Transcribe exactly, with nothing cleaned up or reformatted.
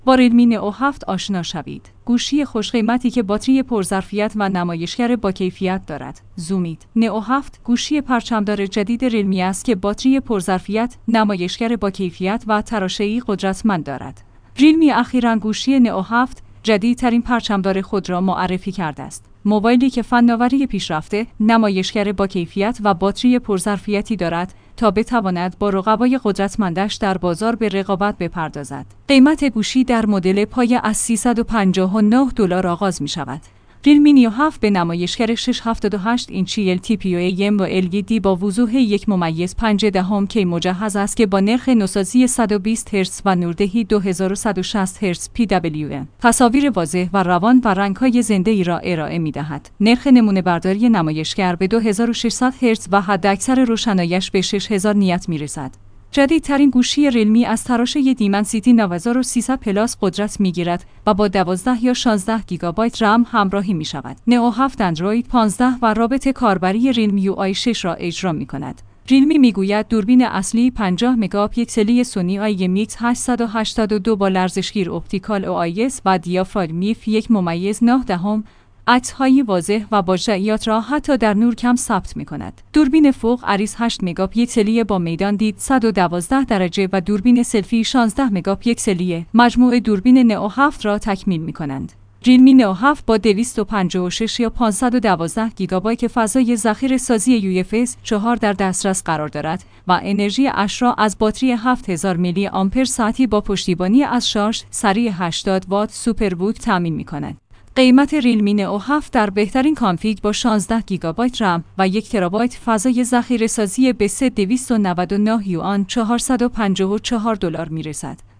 با ریلمی نئو هفت آشنا شوید. گوشی خوشقیمتی که باتری پرظرفیت و نمایشگر با کیفیت دارد. زومید. نئو هفت گوشی پرچمدار جدید ریلمی است که باتری پرظرفیت، نمایشگر با کیفیت و تراشه‌ای قدرتمند دارد. ریلمی اخیراً گوشی نئو هفت جدیدترین پرچمدار خود را معرفی کرده است. موبایلی که فناوری پیشرفته، نمایشگر با کیفیت و باتری پرظرفیتی دارد تا بتواند با رقبای قدرتمندش در بازار به رقابت بپردازد. قیمت گوشی در مدل پایه از سیصد و پنجاه و نه دلار آغاز می شود. ریلمی نئو هفت به نمایشگر شش ممیز هفتاد و هشت اینچی ال تی پی او ای با ال ای دی با وضوح یک ممیز پنج دهم کی مجهز است که با نرخ نوسازی صد و بیست هرتز و نوردهی دو هزار و صد و شصت هرتز پی دبلیو ام تصاویر واضح و روان و رنگ‌های زنده ای را ارائه می‌دهد. نرخ نمونه برداری نمایشگر به دو هزار و ششصد هرتز و حداکثر روشنایی‌اش به شش هزار نیت می‌رسد. جدیدترین گوشی ریلمی از تراشه دیمنسیتی نه هزار و سیصد پلاس قدرت می‌گیرد و با دوازده یا شانزده گیگابایت رم همراهی می‌شود. نئو هفت اندروید پانزده و رابط کاربری ریلمی یو آی شش را اجرا می‌کند. ریلمی میگوید دوربین اصلی پنجاه مگاپیکسلی سونی آی ام ایکس هشتصد و هشتاد و دو با لرزشگیر اپتیکال او آی اس و دیافراگم یک ممیز نه دهم عکس‌های واضح و با جزئیات را حتی در نور کم ثبت می‌کند. دوربین فوق عریض هشت مگاپیکسلی با میدان دید صد و دوازده درجه و دوربین سلفی شانزده مگاپیکسلی مجموع دوربین نئو هفت را تکمیل می‌کنند. ریلمی نئو هفت با دویست و پنجاه و شش یا پانصد و دوازده گیگابایت فضای ذخیره‌سازی یو اف اس چهار در دسترس قرار دارد و انرژی اش را از باتری هفت هزار میلی آمپر ساعتی با پشتیبانی از شارژ سریع هشتاد وات سوپر بوت تامین می‌کند. قیمت ریلمی نئو هفت در بهترین کانفیگ با شانزده گیگابایت رم و یک ترابایت فضای ذخیره‌سازی به سه هزار دویست و نود و نه یوآن چهارصد و پنجاه و چهار دلار می‌رسد.